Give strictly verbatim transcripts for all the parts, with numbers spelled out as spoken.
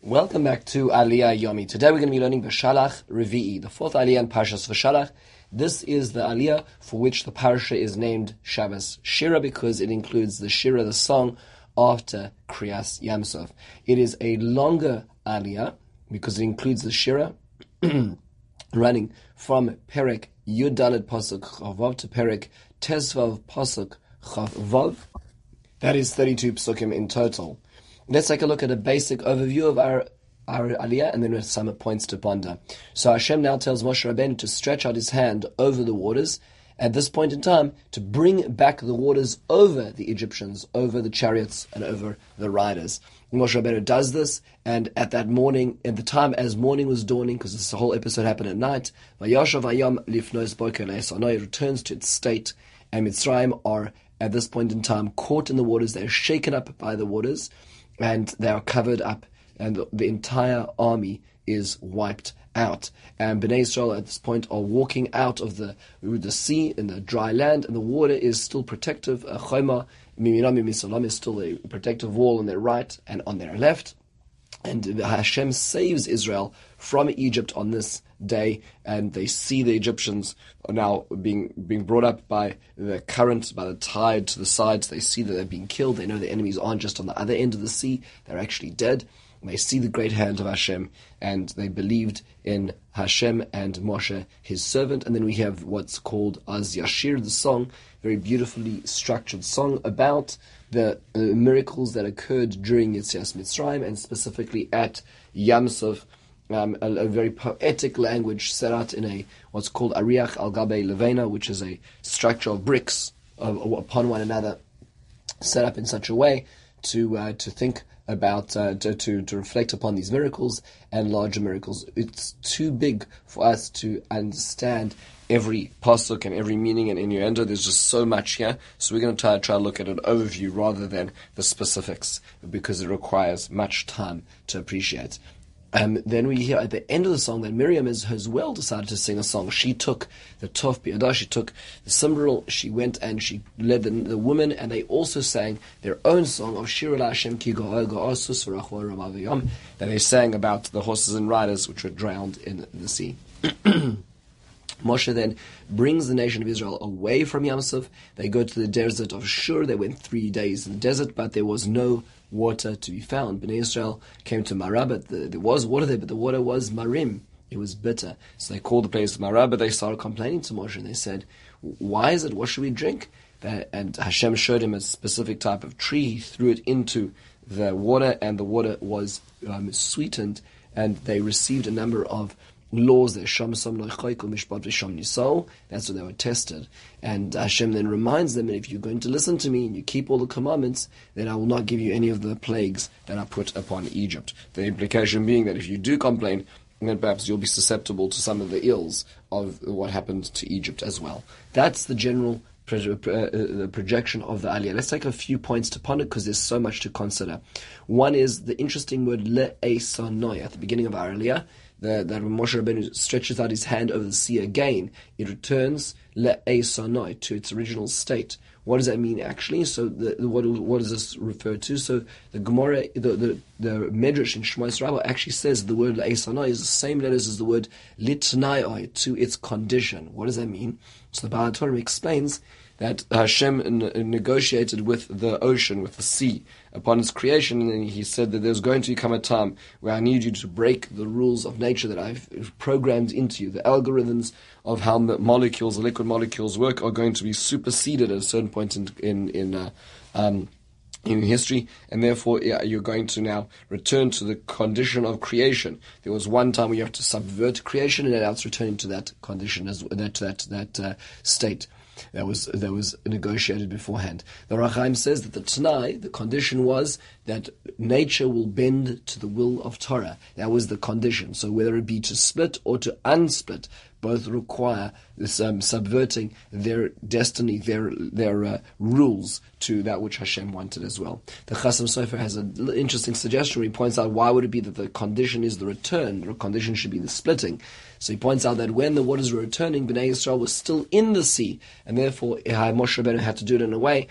Welcome back to Aliyah Yomi. Today we're going to be learning V'Shalach Revi'i, the fourth Aliyah in Parshas V'Shalach. This is the Aliyah for which the Parsha is named Shabbos Shira because it includes the Shira, the song, after Kriyas Yamsov. It is a longer Aliyah because it includes the Shira running from Perek Yud Dalet Pasuk Chavav to Perek Tesvav Pasuk Chavav. That is thirty-two psukim in total. Let's take a look at a basic overview of our, our Aliyah and then with some points to ponder. So Hashem now tells Moshe Rabbeinu to stretch out his hand over the waters at this point in time to bring back the waters over the Egyptians, over the chariots and over the riders. Moshe Rabbeinu does this, and at that morning, at the time as morning was dawning, because this whole episode happened at night, Vayashav Hayam Lifnos Boker Le'esano, it returns to its state, and Mitzrayim are at this point in time caught in the waters. They are shaken up by the waters, and they are covered up, and the, the entire army is wiped out. And Bnei Israel at this point are walking out of the the sea in the dry land, and the water is still protective. A choma miminami misalam is still a protective wall on their right and on their left. And Hashem saves Israel from Egypt on this day, and they see the Egyptians are now being being brought up by the current, by the tide to the sides. They see that they're being killed. They know the enemies aren't just on the other end of the sea. They're actually dead. And they see the great hand of Hashem, and they believed in Hashem and Moshe, his servant. And then we have what's called Az Yashir, the song, very beautifully structured song about the uh, miracles that occurred during Yetzias Mitzrayim, and specifically at Yam Sov, um, a, a very poetic language set out in a what's called Ariach al Gabe Levena, which is a structure of bricks uh, upon one another, set up in such a way to uh, to think about uh, to, to to reflect upon these miracles and larger miracles. It's too big for us to understand every pasuk and every meaning and innuendo. There's just so much here, so we're going to try try to look at an overview rather than the specifics, because it requires much time to appreciate. Um, then we hear at the end of the song that Miriam is, as well decided to sing a song. She took the Tov Biyadah, she took the cymbal, she went and she led the, the women, and they also sang their own song of Shir Hashem Ki Go'al Go'asus V'Rachor Ramaviyam, that they sang about the horses and riders which were drowned in the sea. Moshe then brings the nation of Israel away from Yam Suf. They go to the desert of Shur. They went three days in the desert, but there was no water to be found. Bnei Israel came to Marah, but the, there was water there, but the water was marim. It was bitter. So they called the place Marah, but they started complaining to Moshe, and they said, why is it? What should we drink? And Hashem showed him a specific type of tree. He threw it into the water, and the water was um, sweetened, and they received a number of laws. That's what they were tested. And Hashem then reminds them that if you're going to listen to me and you keep all the commandments, then I will not give you any of the plagues that I put upon Egypt. The implication being that if you do complain, then perhaps you'll be susceptible to some of the ills of what happened to Egypt as well. That's the general pro- uh, the projection of the Aliyah. Let's take a few points to ponder, because there's so much to consider. One is the interesting word le'esanoi at the beginning of our Aliyah. The, that when Moshe Rabbeinu stretches out his hand over the sea again, it returns le'esanoi to its original state. What does that mean actually? So the, the, what, what does this refer to? So the Gemara, the, the, the Medrash in Shmois Rabbah actually says the word le'esanoi is the same letters as the word litnaioi, to its condition. What does that mean? So the Baal Torah explains that Hashem n- negotiated with the ocean, with the sea, upon its creation, and then he said that there's going to come a time where I need you to break the rules of nature that I've programmed into you. The algorithms of how the molecules, the liquid molecules work, are going to be superseded at a certain point in in in, uh, um, in history, and therefore yeah, you're going to now return to the condition of creation. There was one time where you have to subvert creation, and now it's returning to that condition, as that that that uh, state that was that was negotiated beforehand. The Rachaim says that the Tanai, the condition was that nature will bend to the will of Torah. That was the condition. So whether it be to split or to unsplit, both require this um, subverting their destiny, their their uh, rules to that which Hashem wanted as well. The Chasam Sofer has an interesting suggestion where he points out, why would it be that the condition is the return? The condition should be the splitting. So he points out that when the waters were returning, Bnei Israel was still in the sea, and therefore Moshe Rabbeinu had to do it in a way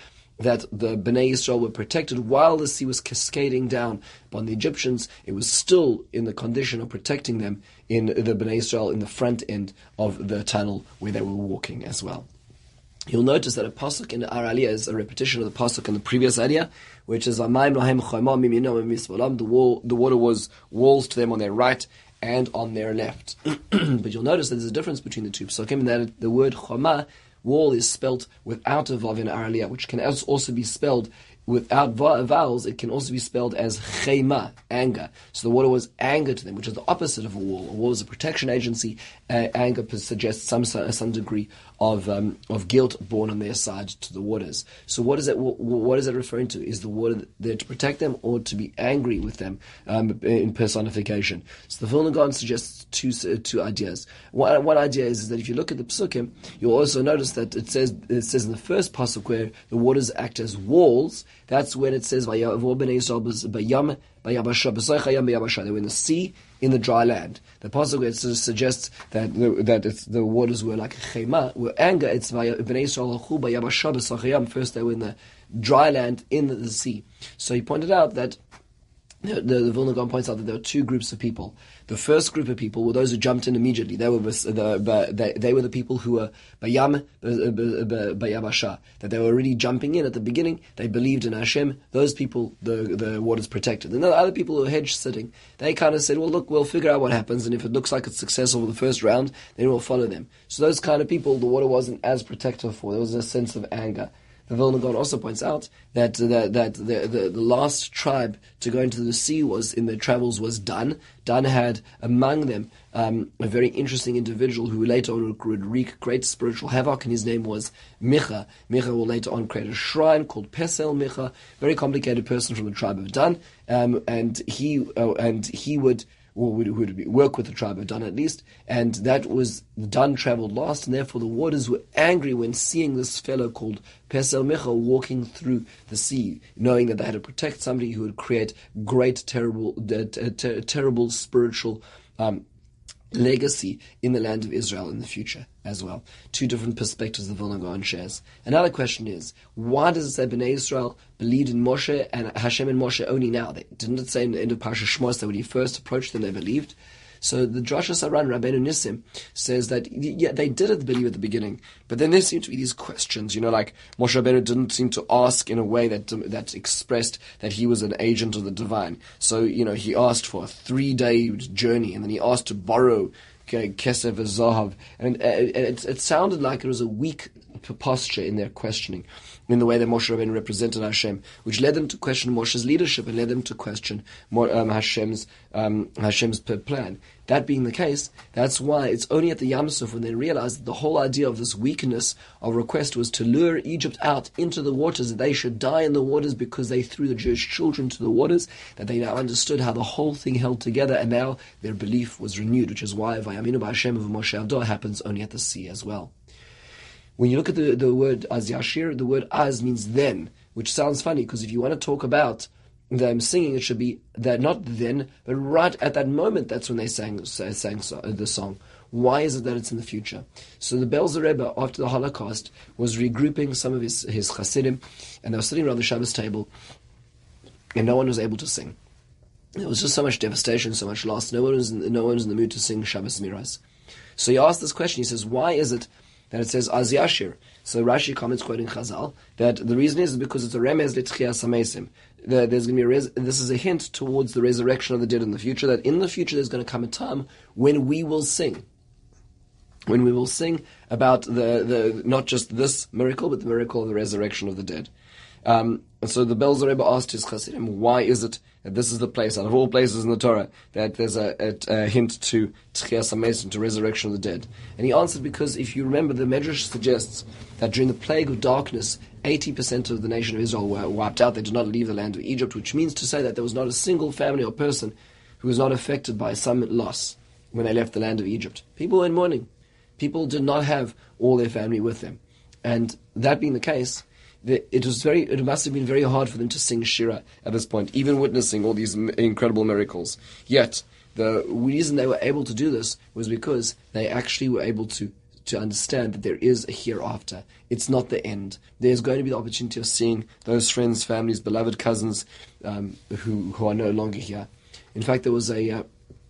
that the Bnei Yisrael were protected while the sea was cascading down upon the Egyptians. It was still in the condition of protecting them in the Bnei Yisrael in the front end of the tunnel where they were walking as well. You'll notice that a pasuk in our aliyah is a repetition of the pasuk in the previous aliyah, which is Amayim lahem chayma mimino misvalam. The wall, the water was walls to them on their right and on their left. But you'll notice that there's a difference between the two pasukim, in that the word chama, wall, is spelt without a vav in our aliyah, which can also be spelled without vowels. It can also be spelled as chema, anger. So the water was anger to them, which is the opposite of a wall. A wall is a protection agency. Uh, anger suggests some some degree of um, of guilt borne on their side to the waters. So what is it? What is it referring to? Is the water there to protect them or to be angry with them um, in personification? So the Vilna Gaon suggests two uh, two ideas. One, one idea is, is that if you look at the psukim, you'll also notice that it says it says in the first pasuk where the waters act as walls. That's when it says they were in the sea, in the dry land. The pasuk suggests that the, that it's, the waters were like chema, were anger. It's first they were in the dry land, in the, the sea. So he pointed out that The, the, the Vilna Gaon points out that there were two groups of people. The first group of people were those who jumped in immediately. They were the, they, they were the people who were bayam bayabasha, that they were already jumping in at the beginning. They believed in Hashem. Those people, the the waters protected. And the other people who were hedge sitting, they kind of said, well, look, we'll figure out what happens, and if it looks like it's successful for the first round, then we'll follow them. So those kind of people, the water wasn't as protective for. There was a sense of anger. The Vilna Gaon also points out that that, that the, the the last tribe to go into the sea was in their travels was Dan. Dan had among them um, a very interesting individual who later on would wreak great spiritual havoc, and his name was Micha. Micha will later on create a shrine called Pesel Micha, very complicated person from the tribe of Dan, um, and he uh, and he would. or would, would work with the tribe of Dan at least, and that was, Dan traveled last, and therefore the waters were angry when seeing this fellow called Pesel Micha walking through the sea, knowing that they had to protect somebody who would create great, terrible, uh, ter- terrible spiritual um, legacy in the land of Israel in the future as well. Two different perspectives the Vilna Gaon shares. Another question is, why does it say Bnei Israel believed in Moshe and Hashem and Moshe only now? They didn't it say in the end of Parashat Shmos that when he first approached them they believed? So the Drasha Saran Rabbeinu Nissim says that yeah, they did believe at the beginning, but then there seem to be these questions, you know, like Moshe Rabbeinu didn't seem to ask in a way that that expressed that he was an agent of the divine. So, you know, he asked for a three-day journey, and then he asked to borrow Kesef Zahav, and it, it sounded like it was a weak posture in their questioning, in the way that Moshe Rabbeinu represented Hashem, which led them to question Moshe's leadership and led them to question um, Hashem's um, Hashem's plan. That being the case, that's why it's only at the Yam Suf when they realized that the whole idea of this weakness of request was to lure Egypt out into the waters, that they should die in the waters because they threw the Jewish children to the waters, that they now understood how the whole thing held together, and now their belief was renewed, which is why Vayaminu B'Hashem of Moshe Avdo happens only at the sea as well. When you look at the, the word Az Yashir, the word Az means then, which sounds funny, because if you want to talk about them singing, it should be that not then, but right at that moment, that's when they sang, sang the song. Why is it that it's in the future? So the Belzer Rebbe, after the Holocaust, was regrouping some of his, his Hasidim, and they were sitting around the Shabbos table, and no one was able to sing. There was just so much devastation, so much loss. No one was in, no one was in the mood to sing Shabbos Miras. So he asked this question. He says, why is it that it says Az Yashir? So Rashi comments, quoting Chazal, that the reason is because it's a remez l'tchiyas hamesim. There's going to be a res- this is a hint towards the resurrection of the dead in the future, that in the future there's going to come a time when we will sing. When we will sing about the, the not just this miracle, but the miracle of the resurrection of the dead. Um, and so the Belzer Rebbe asked his Chassidim, why is it that this is the place, out of all places in the Torah, that there's a, a, a hint to Tchias HaMesim, to resurrection of the dead? And he answered, because if you remember, the Medrash suggests that during the plague of darkness, eighty percent of the nation of Israel were wiped out. They did not leave the land of Egypt, which means to say that there was not a single family or person who was not affected by some loss when they left the land of Egypt. People were in mourning. People did not have all their family with them. And that being the case, it was very. It must have been very hard for them to sing Shira at this point, even witnessing all these incredible miracles. Yet, the reason they were able to do this was because they actually were able to to understand that there is a hereafter. It's not the end. There's going to be the opportunity of seeing those friends, families, beloved cousins um, who, who are no longer here. In fact, there was a, uh,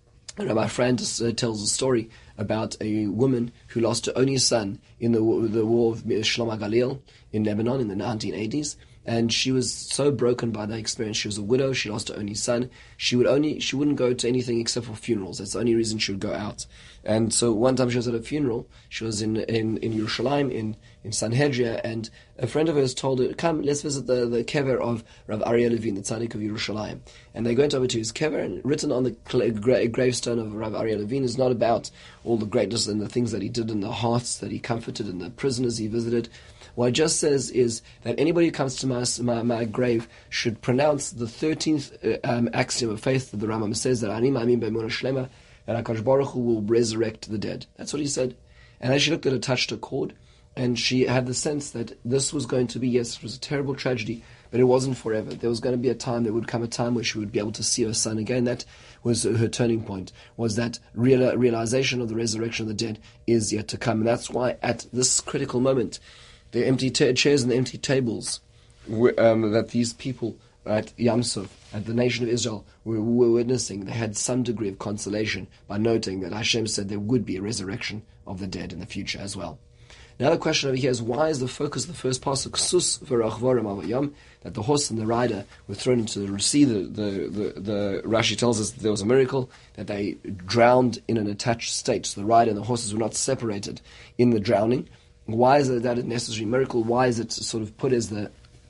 my friend uh, tells a story about a woman who lost her only son in the, the war of Shalom HaGalil in Lebanon in the nineteen eighties. And she was so broken by that experience. She was a widow. She lost her only son. She would only she wouldn't go to anything except for funerals. That's the only reason she would go out. And so one time she was at a funeral. She was in in in Yerushalayim in in Sanhedria, and a friend of hers told her, "Come, let's visit the the kever of Rav Aryeh Levin, the tzaddik of Yerushalayim." And they went over to his kever, and written on the gra- gravestone of Rav Aryeh Levin is not about all the greatness and the things that he did and the hearts that he comforted and the prisoners he visited. What it just says is that anybody who comes to my, my, my grave should pronounce the thirteenth uh, um, axiom of faith that the Rambam says, that Ani Ma'amin B'Emunah Shlema, that HaKadosh Baruch Hu will resurrect the dead. That's what he said. And as she looked at it, touched a chord, and she had the sense that this was going to be, yes, it was a terrible tragedy, but it wasn't forever. There was going to be a time, there would come a time where she would be able to see her son again. That was her turning point, was that real, realization of the resurrection of the dead is yet to come. And that's why at this critical moment, the empty t- chairs and the empty tables um, that these people at Yam Suf, at the nation of Israel, were, were witnessing, they had some degree of consolation by noting that Hashem said there would be a resurrection of the dead in the future as well. Now the question over here is, why is the focus of the first pasuk sus v'rachvorim avayam, that the horse and the rider were thrown into the sea? The, the, the, the Rashi tells us that there was a miracle, that they drowned in an attached state. So the rider and the horses were not separated in the drowning. Why is it that a necessary miracle? Why is it sort of put as the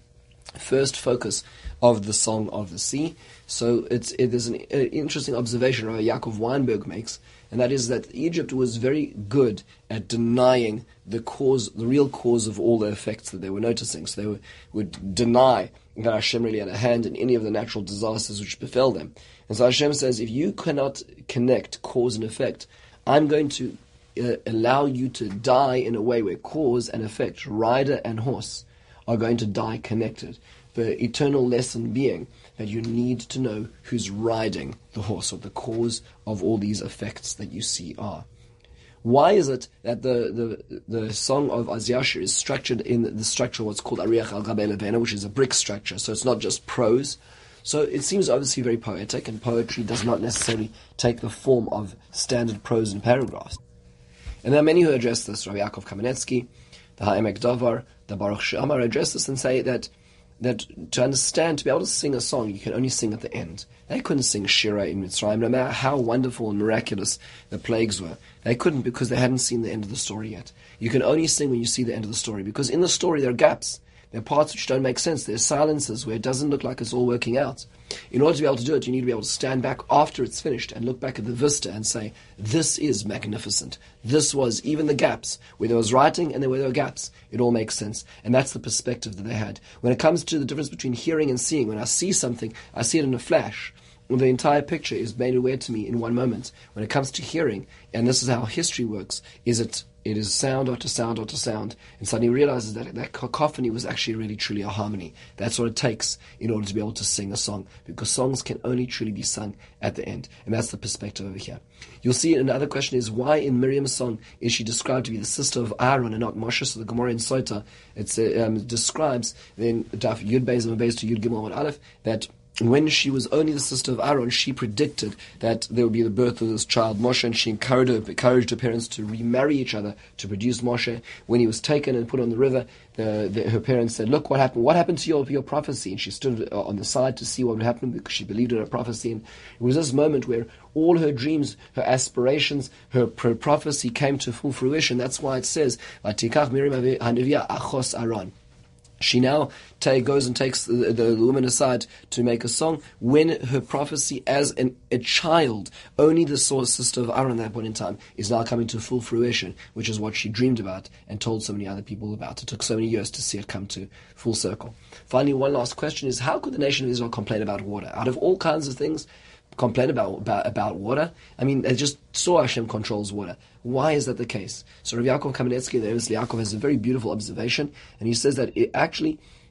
first focus of the Song of the Sea? So it's, it is an uh, interesting observation Rabbi Yaakov Weinberg makes, and that is that Egypt was very good at denying the cause, the real cause of all the effects that they were noticing. So they were, would deny that Hashem really had a hand in any of the natural disasters which befell them. And so Hashem says, if you cannot connect cause and effect, I'm going to Uh, allow you to die in a way where cause and effect, rider and horse, are going to die connected. The eternal lesson being that you need to know who's riding the horse, or the cause of all these effects that you see are. Why is it that the the, the song of Az Yashir is structured in the structure of what's called Ariach al Gabei Levena, which is a brick structure, so it's not just prose. So it seems obviously very poetic, and poetry does not necessarily take the form of standard prose and paragraphs. And there are many who address this. Rabbi Yaakov Kamenetsky, the Ha'emek Davar, the Baruch She'amar address this and say that that to understand, to be able to sing a song, you can only sing at the end. They couldn't sing Shira in Mitzrayim, no matter how wonderful and miraculous the plagues were. They couldn't, because they hadn't seen the end of the story yet. You can only sing when you see the end of the story, because in the story there are gaps. There are parts which don't make sense. There are silences where it doesn't look like it's all working out. In order to be able to do it, you need to be able to stand back after it's finished and look back at the vista and say, this is magnificent. This was, even the gaps, where there was writing and there were gaps, it all makes sense. And that's the perspective that they had. When it comes to the difference between hearing and seeing, when I see something, I see it in a flash. When the entire picture is made aware to me in one moment. When it comes to hearing, and this is how history works, is it It is sound after sound after sound, and suddenly realizes that that cacophony was actually really truly a harmony. That's what it takes in order to be able to sing a song, because songs can only truly be sung at the end, and that's the perspective over here. You'll see another question is, why in Miriam's song is she described to be the sister of Aaron and not Moshe? So the Gemara in Sota, it um, describes in Daf Yud Beis and Beis to Yud Gimel and Aleph that when she was only the sister of Aaron, she predicted that there would be the birth of this child Moshe, and she encouraged her, encouraged her parents to remarry each other to produce Moshe. When he was taken and put on the river, the, the, her parents said, look what happened, what happened to your, your prophecy? And she stood on the side to see what would happen, because she believed in her prophecy. And it was this moment where all her dreams, her aspirations, her prophecy came to full fruition. That's why it says, Vatikach Miriam Hanivia Achos Aaron. She now take, goes and takes the, the woman aside to make a song when her prophecy as an, a child, only the source sister of Aaron at that point in time, is now coming to full fruition, which is what she dreamed about and told so many other people about. It took so many years to see it come to full circle. Finally, one last question is, how could the nation of Israel complain about water? Out of all kinds of things, complain about, about about water? I mean, they just saw Hashem controls water. Why is that the case? So Rabbi Yaakov Kamenetsky, the Emes Yaakov, has a very beautiful observation, and he says that it actually,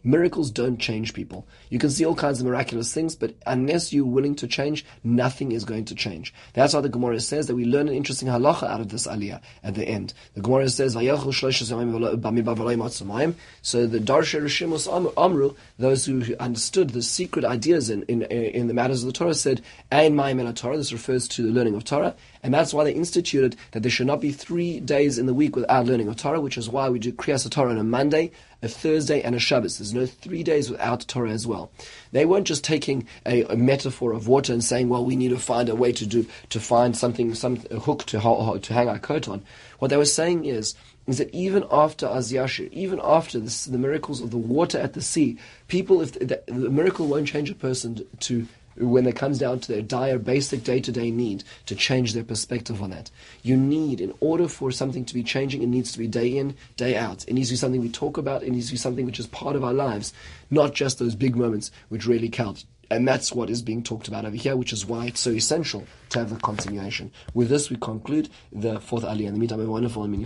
Miracles don't change people. You can see all kinds of miraculous things, but unless you're willing to change, nothing is going to change. That's why the Gemara says that we learn an interesting halacha out of this aliyah at the end. The Gemara says, so the Darsha Rishimus Amru, those who understood the secret ideas in, in, in the matters of the Torah, said, Ein Mayim Ela Torah. This refers to the learning of Torah, and that's why they instituted that there should not be three days in the week without learning of Torah, which is why we do Kriyas Torah on a Monday, a Thursday, and a Shabbos. There's no three days without Torah as well. They weren't just taking a, a metaphor of water and saying, well, we need to find a way to do to find something, some a hook to to hang our coat on. What they were saying is, is that even after Az Yashir, even after this, the miracles of the water at the sea, people, if the, the miracle won't change a person to, when it comes down to their dire, basic day-to-day need, to change their perspective on that. You need, in order for something to be changing, it needs to be day in, day out. It needs to be something we talk about. It needs to be something which is part of our lives, not just those big moments which really count. And that's what is being talked about over here, which is why it's so essential to have the continuation. With this, we conclude the fourth aliyah. In the meantime, a wonderful and meaningful